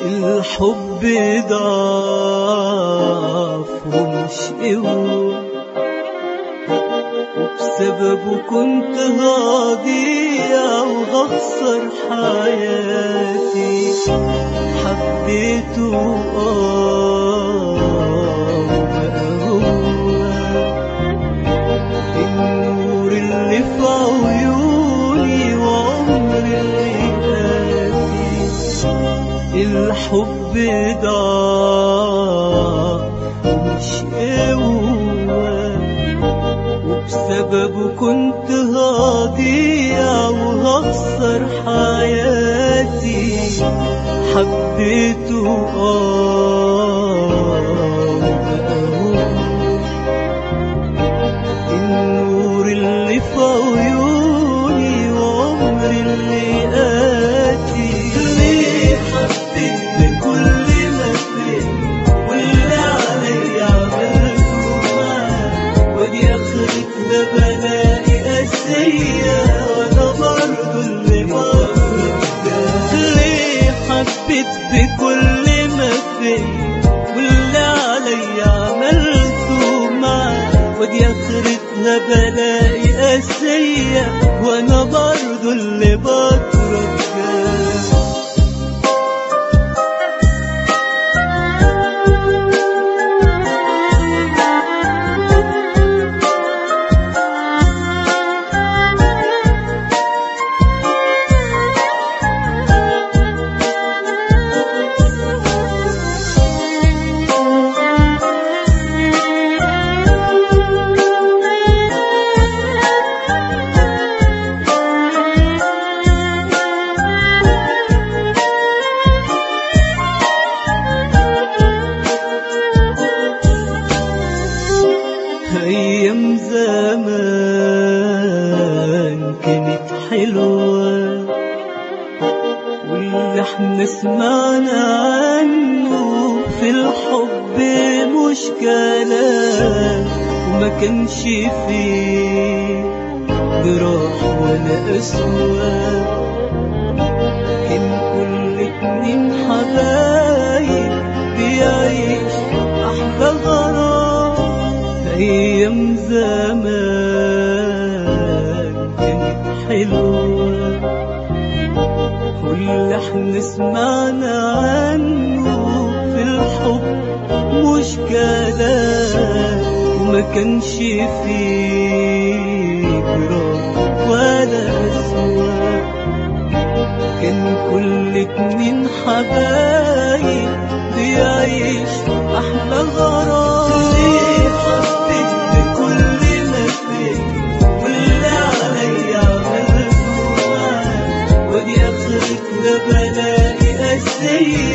الحب ضعف ومش قوة، وبسببه كنت هضيع وهخسر حياتي. حبيته وبقى هو النور اللي في عيوني وعمر اللي قاسي. الحب ضعف ومش قوة، وبسببه كنت هضيع وهخسر حياتي. حبيته وبقى هو النور اللي في عيوني وعمر اللي قاسي. ليه حبيت بكل ما فيه واللي عليا عملته معاه، ودي اخرتها بلاقي قاسية وانا برضه اللي بفرق. ليه حبيت بكل ما فيه واللي عليا عملته معاه، ودي اخرتها بلاقي قاسية وانا برضه اللي بترجى. أيام زمان كانت حلوة، واللي احنا سمعنا عنه في الحب مش كلام، وما كانش فيه جراح ولا قسوة. كان كل اتنين حبايب بيعيش أحلى غرام. أيام زمان كانت حلوة، واللي احنا سمعنا عنه في الحب مش كلام، وما كانش فيه جراح ولا قسوة. كان كل اتنين حبايب بيعيش أحلى غرام. ليه حبيت بكل ما فيه واللي عليا عملته معاه، ودي آخرتها بلاقي قاسية